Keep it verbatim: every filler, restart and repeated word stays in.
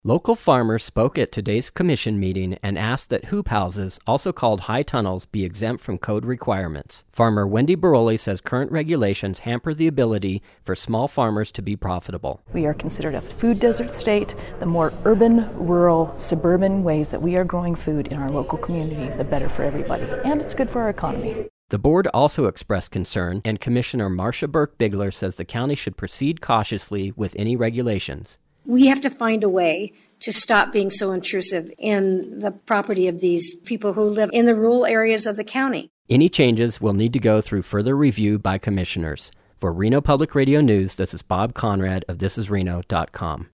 Local farmers spoke at today's commission meeting and asked that hoop houses, also called high tunnels, be exempt from code requirements. Farmer Wendy Baroli says current regulations hamper the ability for small farmers to be profitable. We are considered a food desert state. The more urban, rural, suburban ways that we are growing food in our local community, the better for everybody. And it's good for our economy. The board also expressed concern, and Commissioner Marcia Burke-Bigler says the county should proceed cautiously with any regulations. We have to find a way to stop being so intrusive in the property of these people who live in the rural areas of the county. Any changes will need to go through further review by commissioners. For Reno Public Radio News, this is Bob Conrad of this is reno dot com.